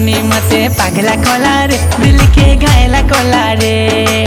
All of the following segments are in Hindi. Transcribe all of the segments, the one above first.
किननी मते पागला कोला रे दिल के घायला कोला रे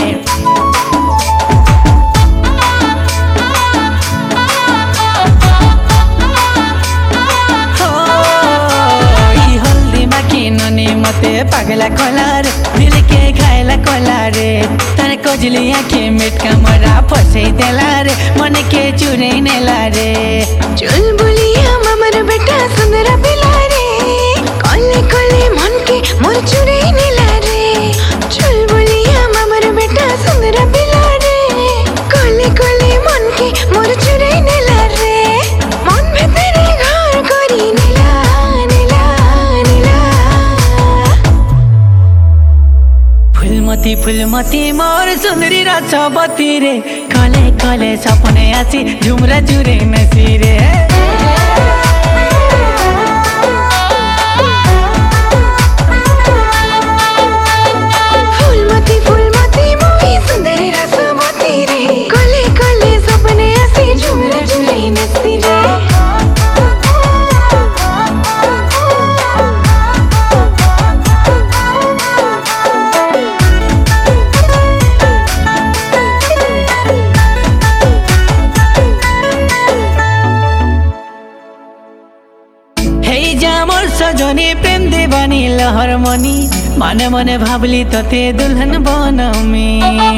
मते पागला कोला रे दिल के घायला कोला रे तार कजली आँखे मेटका मरा फसै देला रे मन के चुरै नेला रे चल बोलिया ममर बेटा सुंदर पिला रे कले कले मन के मोर चुरै नेला रे चल बोलिया ममर बेटा सुंदर पिला रे कले कले मन के मोर चुरै नेला रे मन भितरे घर करी नेला नेला नेला फुलमती मोर सुंदरी रचबती रे कले कले सपने आसी झुमरा जुरे नसी रे फुलमती मोरी सुंदरी रचबती रे कले कले सपने आसी झुमरा जुरे नसी रे सजनी प्रेम देवानी लहर मनी मने मने भावली तते दुल्हन बनमी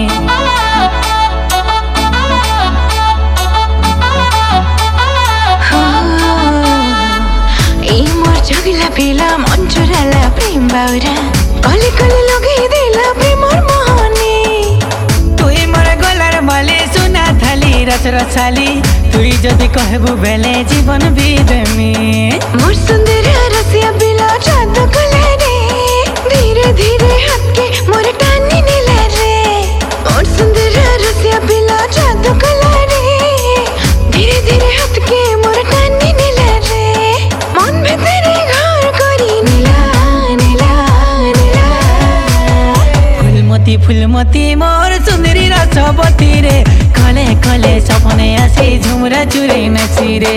मोर जगला पेला मन चुराला प्रेम बाउरा कले कले लगे देला प्रेम मोहनी तुई मोर गलार माले सुना थाली रच रचाली तुई जदि कहबू बेले जीवन बिदेमी मोर सुंदर रसिया बिला जादू कले रे धीरे धीरे हाथ के मोर टानी नेला रे मोर सुंदर रसिया बिला जादू कले रे धीरे धीरे हाथ के मोर टानी नेला रे मन भितरे घर करी नेला नेला नेला फुलमती मोर सुंदरी रचबती रे कले कले सपने आसे झुमरा चुरै नसी रे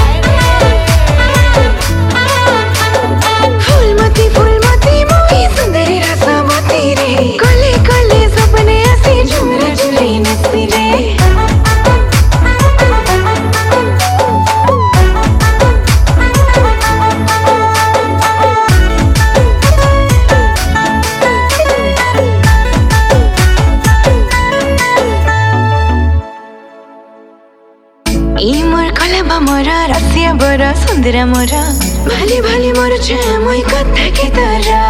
फुलमती मोरी सुंदरी रचबती रे कले कले सपने आसे झुमरा जुरै नसी रे मोर रसिया बर सुंदर मोर भाली भाली मोर छामय कथा के तरा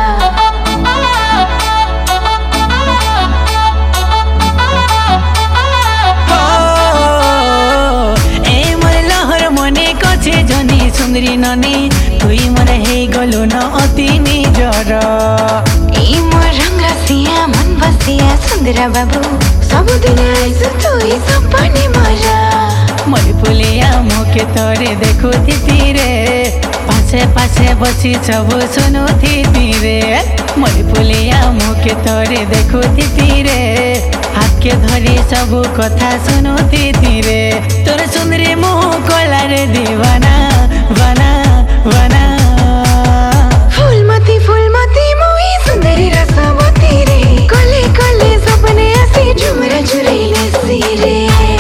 ए मोर लहर मने कछे जनी सुंदरी ननी तुई मोर हे गलो न अति निजर ए मोर रंग रसिया मन बसिया सुंदर बाबू सब दिन आइस तुई सपने मरा मरी पुलिया मुखे तोरे देखु थी रे पाछे पाछे बसी सब सुनु थी रे मरी पुलिया मुखे तोरे देखु थी रे हाथ के धरी सब कथा सुनु थी रे तोर सुंदरी मुह कोला रे दीवाना बना बना फुलमती मोही सुंदरी रचबती रे कले कले सपने आसे झुमरा जुरै नसी रे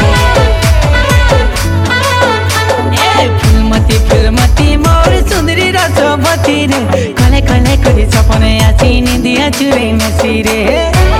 फुलमती मोर सुंदरी रचबती रे कले कले करी सपने आसी निंदिया चुरै नसी रे